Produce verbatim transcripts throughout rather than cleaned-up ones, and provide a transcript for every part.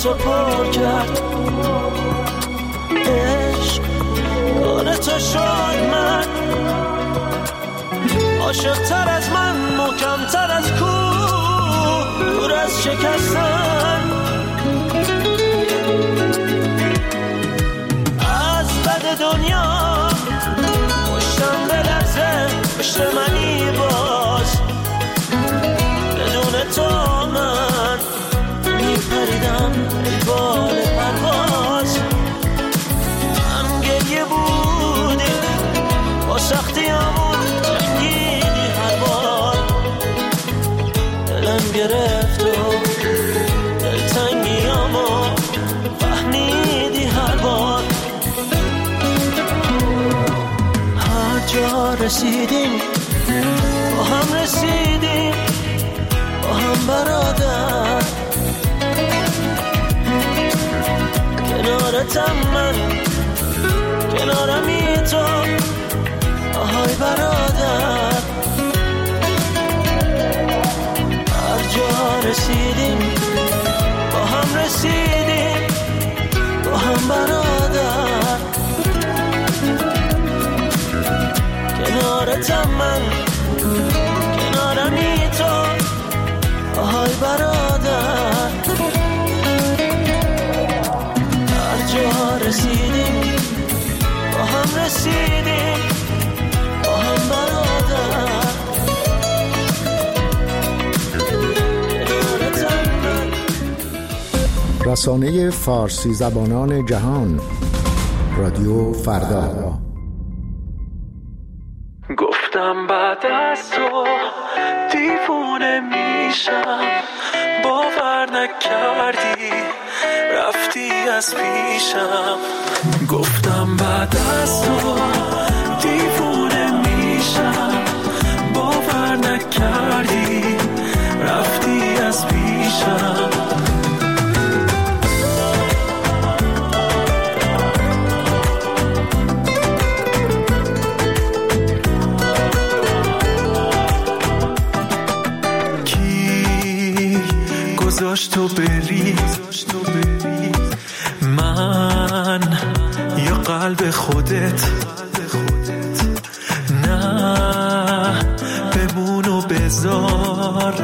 تو پر کرد. عشق کار تو شد، من عاشق تر از من، محکم تر از کوه، دور از شکستن. از بد دنیا پشتم بلرزه، پشت منی باز، بدون تو من میپریدم ای بال پرواز. هم گریه بودی با سختی همون، جنگیدی هر بار، دلم گرفت و دلتنگی همو فهمیدی هر بار. هر جا رسیدیم با هم رسیدیم، با هم برادر، کنارتم من، کنارمی تو، آهای برادر. هر جا رسیدیم با هم رسیدیم، با هم برادر، کنارتم من، کنارمی تو، آهای برادر. هر جا رسیدیم با هم رسیدیم، با هم برادر، کنارتم من. رسانه فارسی زبانان جهان، رادیو فردا. گفتم بعد از تو دیوونه میشم، باور نکردی رفتی از پیشم. گفتم بعد از تو دیوونه میشم، باور نکردی رفتی از پیشم. گذاشت تو بری من یا قلب خودت؟ نه بمون و بذار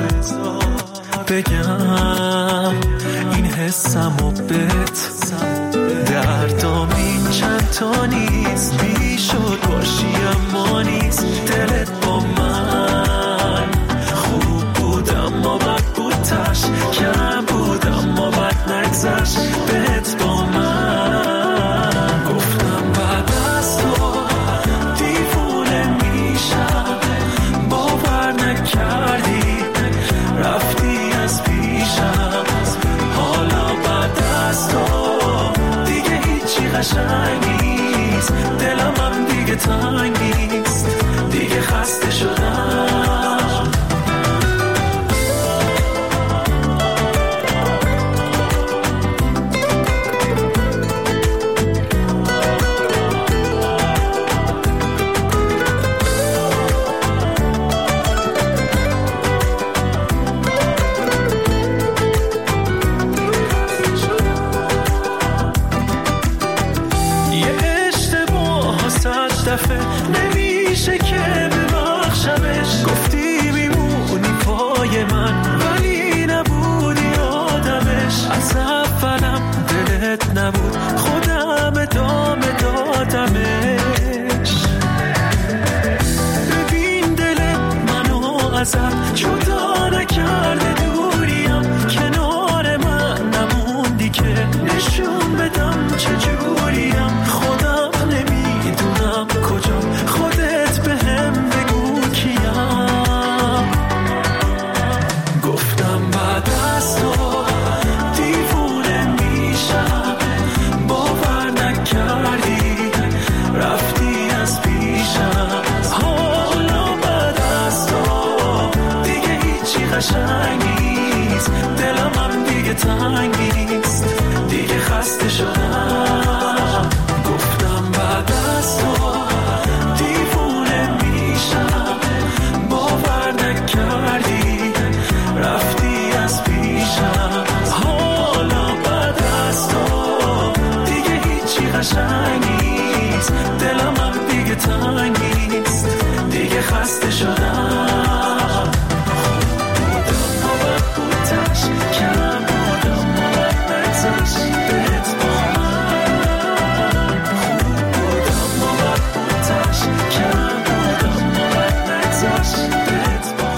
بگم این حسمو بهت. دردام این چند تا نیست، بیشد باشی اما نیست. دلت با من خوب بود اما بد بود، تش کم بود اما بد نگذشت بهت با من. گفتم بعد از تو دیوونه میشم، باور نکردی رفتی از پیشم. حالا بعد از تو دیگه هیچی قشنگ نیست، دلم هم دیگه تنگ نیست، دیگه خسته شدم. نمیشه که ببخشم، تنگ نیست دیگه خسته شدم بودم نوبت بودش کم بودم نوبت نگذاش بهت با من خوب بودم نوبت بودش کم بودم نوبت نگذاش بهت با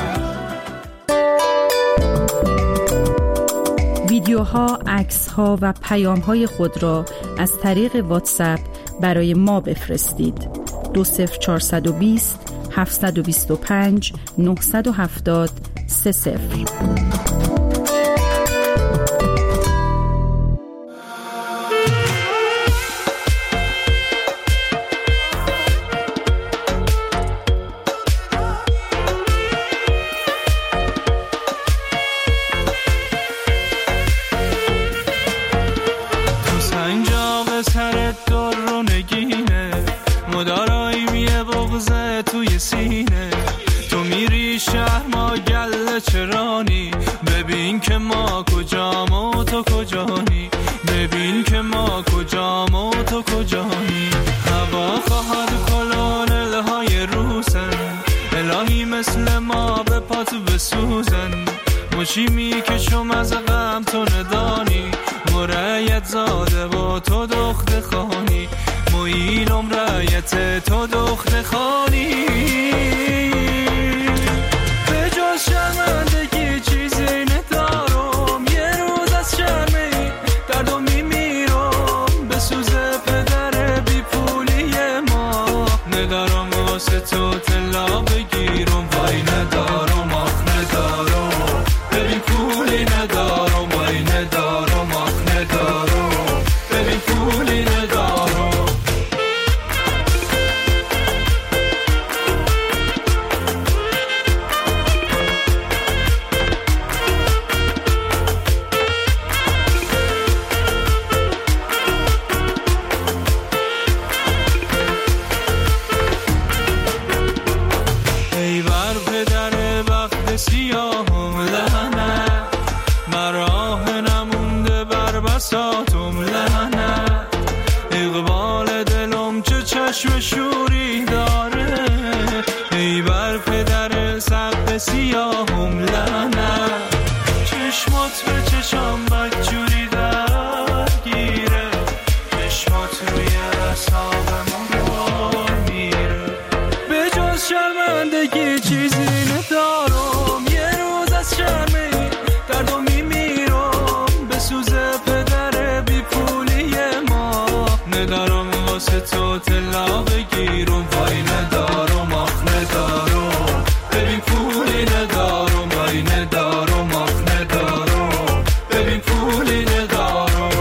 من. ویدیوها، عکس‌ها و پیام‌های خود را از طریق واتساپ برای ما بفرستید. دو صفر چهارصد و بیست هفتصد و بیست و پنج نهصد و هفتاد سه صفر. چرانی ببین که ما کجام و تو کجانی ببین که ما کجام و تو کجانی هوا خواهد کلونلهای روسن الهی مثل ما به پاتو بسوزن مچی می کشم از غم تو ندانی مرایت زاده و تو دخت خانی مویلم رایت تو دخت خانی به جز شرمندگی چیزی ندارم یه روز از شرمی دردو میمیرم به سوز پدر بی پولی ما ندارم واسه تو طلا بگیرم وای ندارم آخ ندارم ببین پولی ندارم وای ندارم آخ ندارم ببین پولی ندارم سیاهم لعنت مراه نمونده بر بساطم لعنت اقبال دلم چه چشم شوری داره ای بر پدر سقف سیاهم لعنت چشمات به چشم بدجوری درگیره چشمات روی اعصابم میره به جز شرمندگی چیزی ندارم یه روز از شرمی دردو میمیرم به سوز پدر بی پولی ما ندارم واسه تو طلا بگیرم وای ندارم آخ ندارم ببین پولی ندارم وای ندارم آخ ندارم ببین پولی ندارم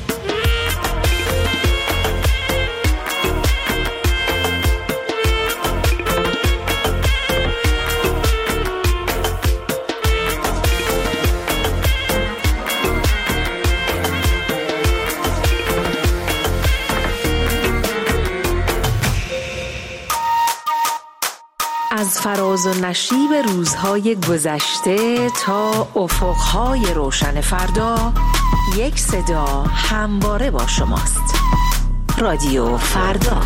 از فراز و نشیب روزهای گذشته تا افقهای روشن فردا یک صدا همواره با شماست. رادیو فردا.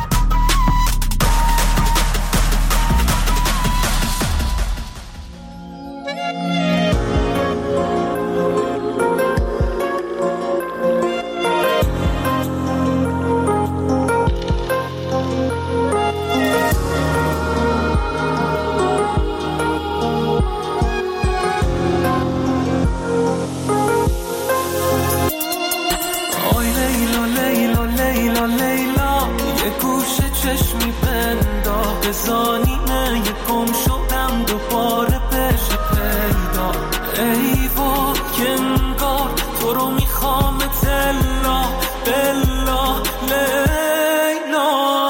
زانینه یکم شدم دوباره پیش پیدا ای با کنگار تو رو میخوام تلا بلا لیلا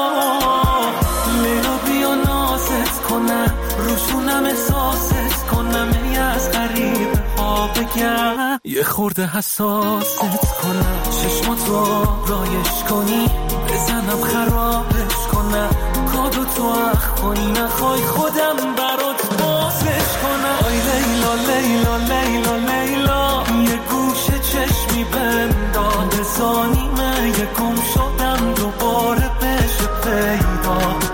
لیلا بیا نازت کنم روشونم احساست کنم ای از غریبه ها بگم یه خورده حساست کنم چشماتو رایش کنی بزنم خرابش کنم کادو تو اخ کنی نخوای خودم برات بازش کنم آی لیلا لیلا لیلا لیلا یه گوشه چشمی بنداز زانیمه یکم شدم دوباره بشه پیدا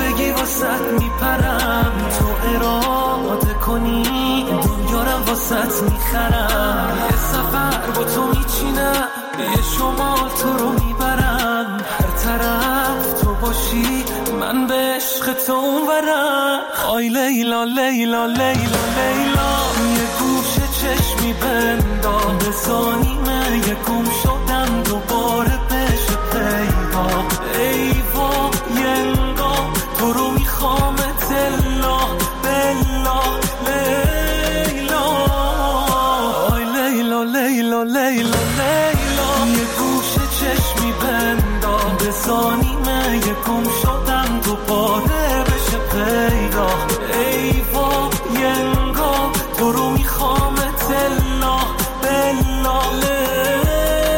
بگی واسط میپرم، تو اراده کنی دنیارم واسط میخرم. یه سفر با تو میچینم، یه شمال تو رو میبرم، هر طرف تو باشی من به عشق تو اونورم. آی لیلا لیلا لیلا لیلا، یه گوشه چشمی بندام بزانیمه، یه گم شدم دوباره بشه پیدا. ای وا یه انگاه تو رو میخوام تلا بلا لیلا. آی لیلا لیلا لیلا لیلا، یه گوشه چشمی بندام بزانیمه، یه گم شدم دوباره بشه پیدا. ای وا یه انگاه تو رو میخوام تلا بلا لیلا.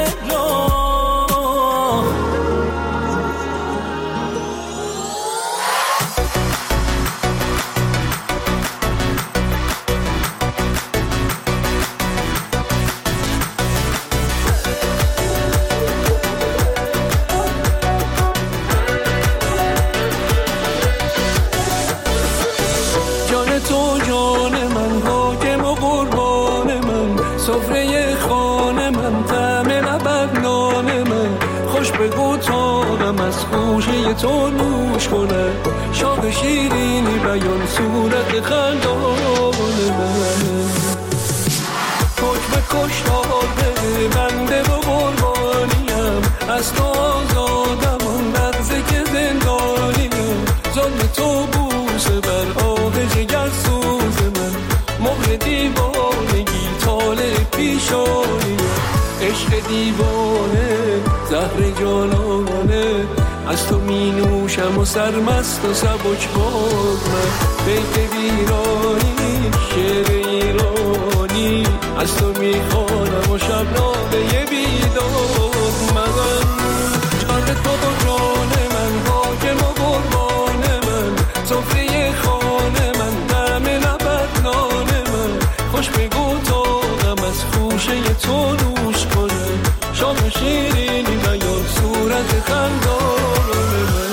بگو تاقم از خوشه تو نوش کنه، شاق شیرینی بیان صورت خندان من. حکم کشتاره بنده و قربانیم، از تو آزادم آن لحظه که زندانیم. ظلم تو بوسه بر آه جگر سوز من، مهر دیوانگی طالع پیشانیم. عشق دیوانه زهر جانانه، از تو می نوشم و سرمست و سبک باد من. بیت ویرانی شعر ایرانی، از تو می خوانم و شبنامه بیداد من. جان تو و جان من، حاکم و قربان من، سفره خانه من، دم لبت نان من. خوش بگو تاقم از خوشه تو نوش کنه، شام شیرینی بیان صورت خندان من.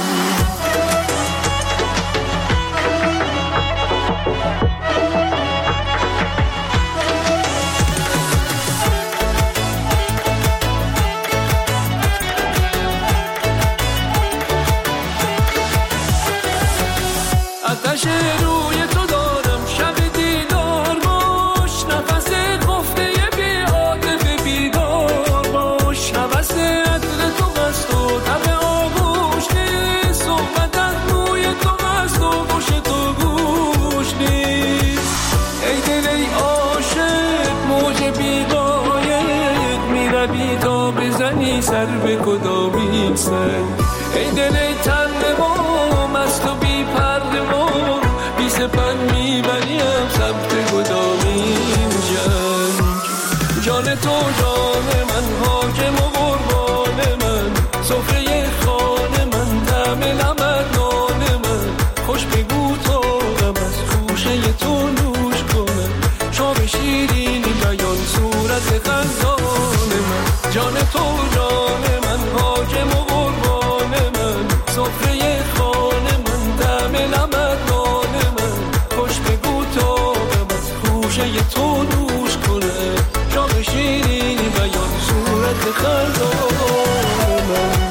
آتش روی تو دارم شب دیدار باش، نفس گفته بی عاطفه بیدار باش. نفس عطر تو هست و طبع آغوش نیست، صحبت از موی تو هست و گوش تو گوش نیست. ای دل ای عاشق موج بیقایق، میروی تا بزنی سر به کدامین سنگ. ای دل ای تن ما مست و بی پرده ما، بی سپن میبریم سمت کدامین جنگ. جان تو جان من، حاکم و قربان من، سفره خانه من، دم لبت نان من. خوش بگو تاقم از خوشه تو نوش کنه، شام شیرینی بیان صورت خندان من. جان تو جان من، حاکم و قربان من، سفره خانه من، دم لبت نان من. خوش بگو تاقم از خوشه تو نوش کنه، شام شیرینی بیان صورت خندان من.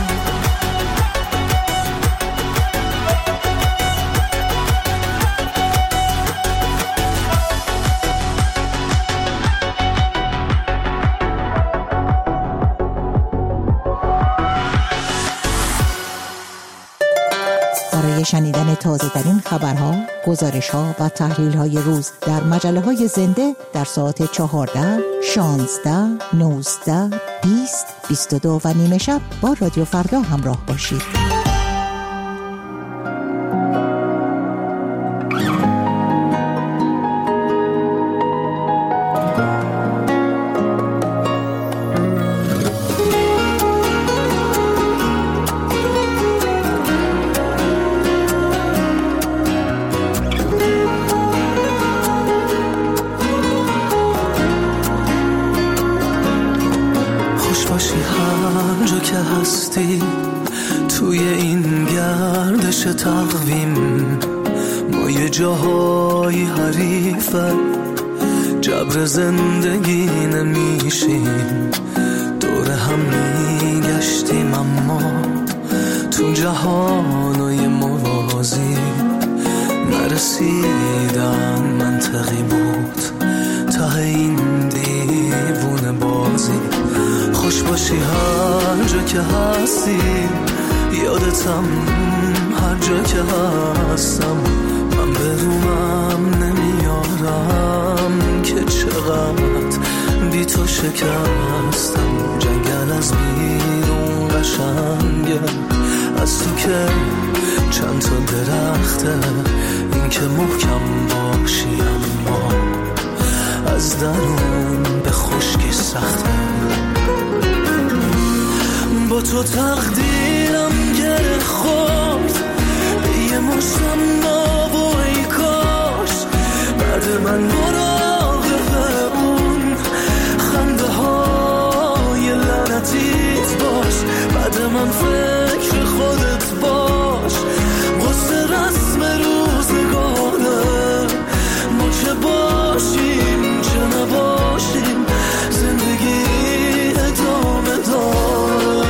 برای شنیدن تازه ترین خبرها، گزارش ها و تحلیل های روز در مجله های زنده در ساعت چهارده، شانزده، نوزده، بیست، بیست و دو و نیمه شب با رادیو فردا همراه باشید. توی چه تقویم ما یه جاهای حریفن، جبر زندگی نمیشیم، دور هم میگشتیم اما تو جهانای موازی نرسیدن. منطقی بود ته این دیوونه بازی. خوش باشی هر جا که هستی، یادتم هر جا که هستم. من برومم نمیارم که چقدر بی تو شکستم. جنگل از بیرون قشنگه، از تو که چند تا درخته، این که محکم باشی اما از درون به خشکی سخته. با تو تقدیرم گره خورد یه مشتم ناب و ای کاش بعد من مراقب اون خنده های لعنتیت باش. بعد من فکر خودت باش، قصه رسم روزگاره. ما چه باشیم چه نباشیم، زندگی ادامه داره.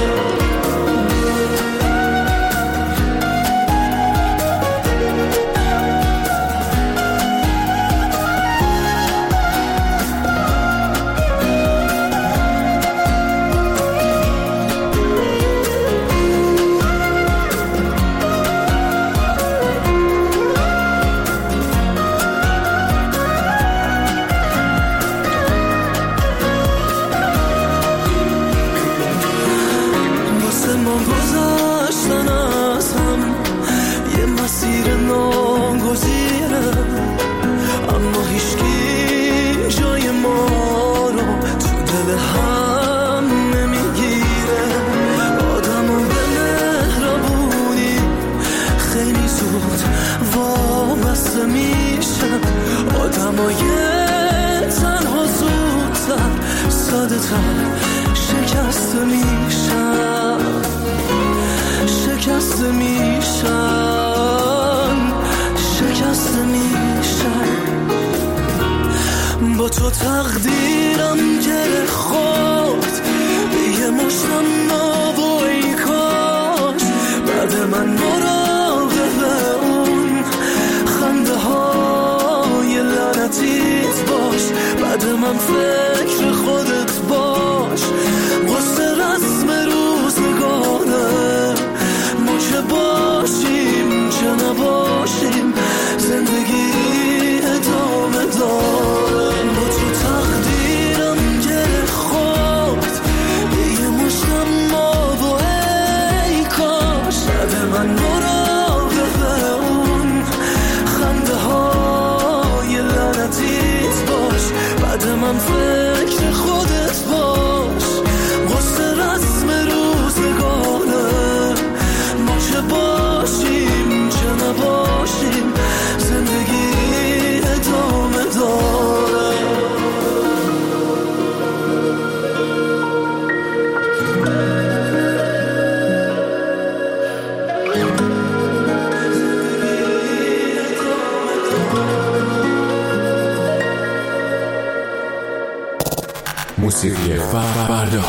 شکسته میشن شکسته میشن شکسته میشن. با تو تقدیرم گره خورد یه مشتم ناب و ای کاش بعد من مراقب اون خنده های لعنتیت باش. بعد من فکر خودت باش، قصه رسم روزگاره. ما چه باشیم چه نباشیم، زندگی ادامه داره. با تو تقدیرم گره خورد یه مشتم ناب و ای کاش بعد من مراقب اون خنده های لعنتیت باش. بعد من فکر خودت باش، قصه رسم روزگاره. ما چه باشیم چه نباشیم، زندگی ادامه داره. موسیقی فردا.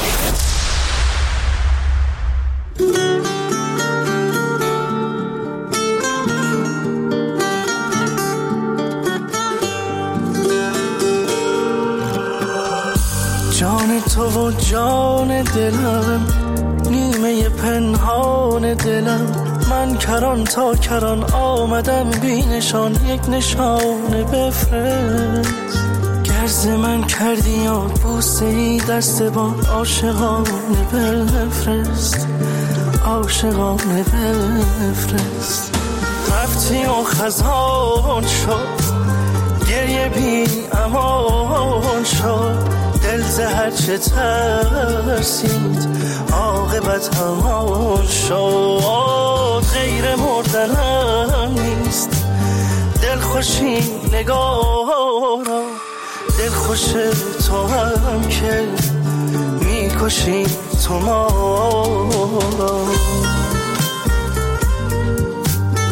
جان تو و جان دلم، نیمه پنهان دلم. من کران تا کران آمدم بی نشان، یک نشانه بفرست. گرز من کردی یاد بوسه ای دست با عاشقانه بفرست، عاشقانه بفرست. رفتی و خزان شد، گریه بی امان شد. دل زهر چه ترسید، عاقبت همان شد. غیر مردنم نیست، دل خوشی نگارا. دل خوش تو هم که میکشی تو ما را.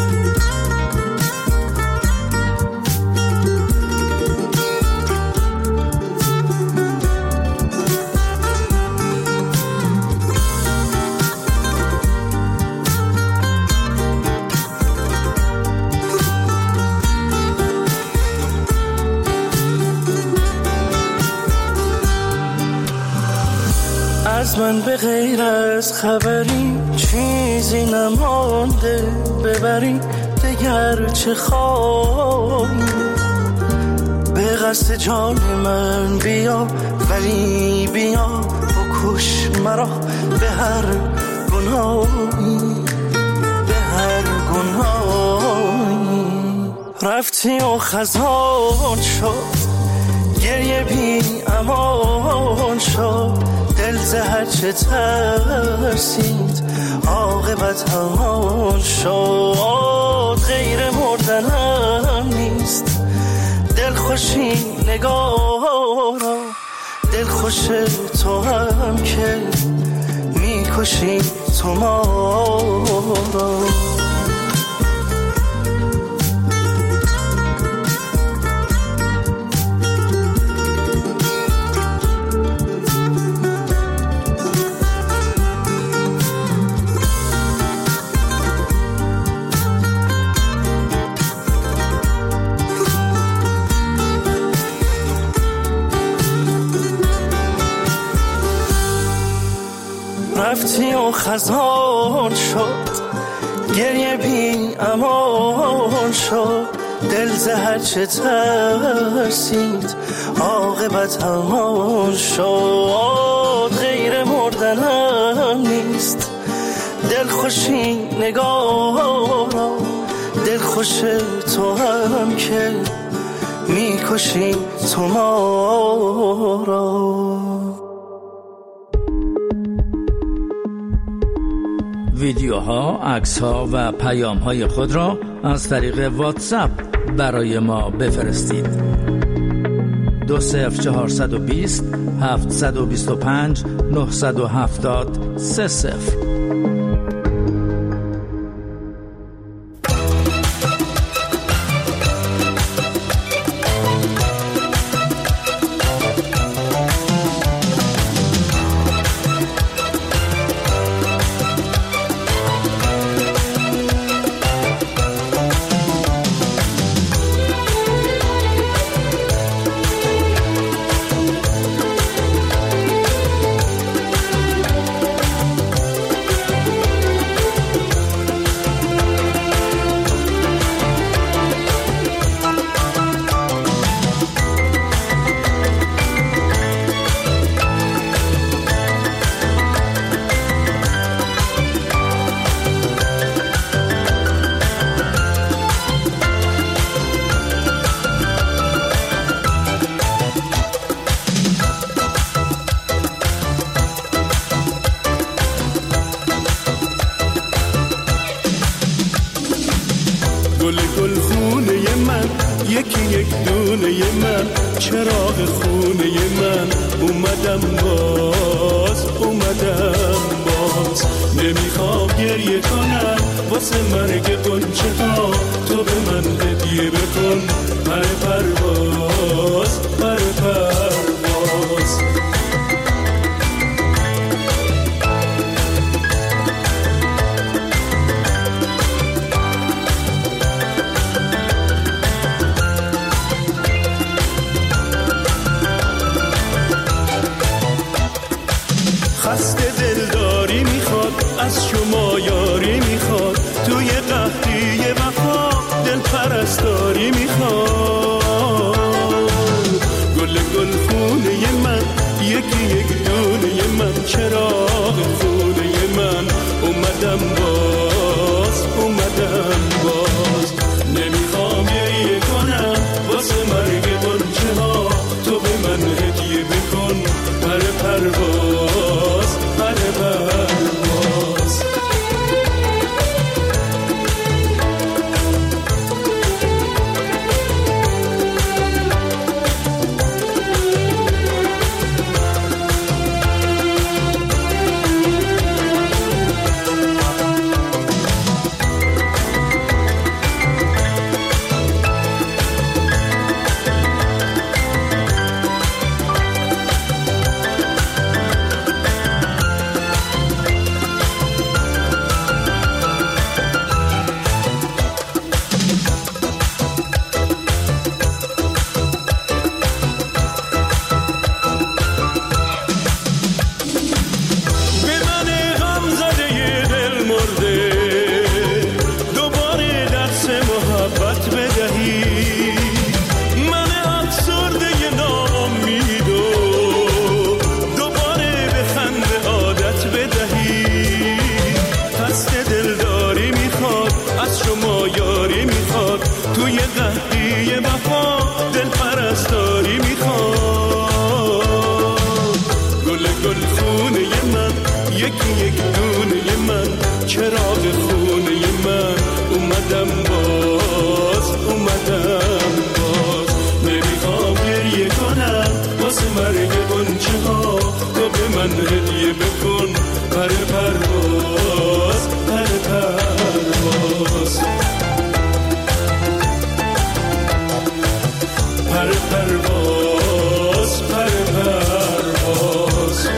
من به غیر از خبری چیزی نمانده ببری دگر چه خواهی. به قصد جان من بیا ولی بیا بکش مرا به هر گناهی به هر گناهی. رفتی و خزان شد گریه بی امان شد دل زهر چه ترسید عاقبت همان شد. غیر مردنم نیست دل خوشی نگاه را دل خوش تو هم که میکشی تو ما را. رفتی و خزان شد گریه بی امان شد دل زهر چه ترسید عاقبت همان شد. غیر مردنم نیست دل خوشی نگاه را دل خوش تو هم که میکشی تو ما را. ویدیوها، عکس‌ها و پیام‌های خود را از طریق واتساپ برای ما بفرستید. دو صفر چهارصد و بیست هفتصد و بیست و پنج نهصد و هفتاد سه صفر. گل گل خونه من یکی یک دونه من چراغ خونه من اومدم باز اومدم باز. نمیخوام گریه کنم واسه مرگ قنچه ها تو به من هدیه بکن پر پرواز پر پرواز. خسته دلداری میخواد از شما یاری میخواد توی قحطی وفا دل پرستاری میخواد. گل گل خونه من یکی یک دونه من چراغ خونه من اومدم باز اومدم باز. نمیخوام گریه کنم واسه مرگ قنچه ها تو به من هدیه بکن پر پرواز پر پرواز. شما یاری میخواد، توی قحطی وفا دل پرستاری میخواد. گل گل خونه من، یکی یک دونه من، چراغ خونه من، اومدم باز اومدم باز. نمیخوام گریه کنم واسه مرگ غنچه ها، تو به من هدیه بکن پر پرواز پر پرواز پر پرواز پر پرواز.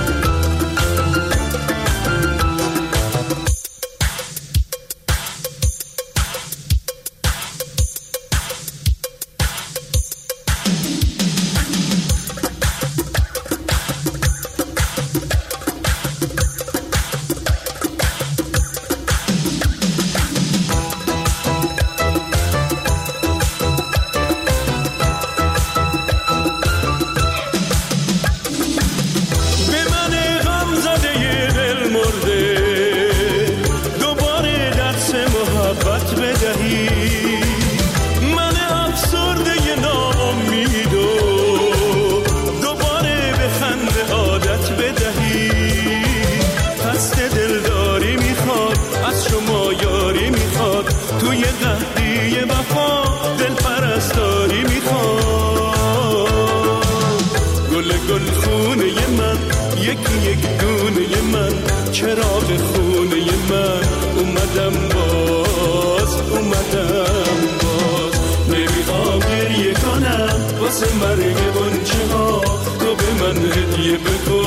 توی قحطی وفا دل پرستاری میخواد. گل گل خونه من، یکی یک دونه من، چراغ خونه من، اومدم باز اومدم باز. نمیخوام گریه کنم واسه مرگ غنچه ها، تو به من هدیه بکن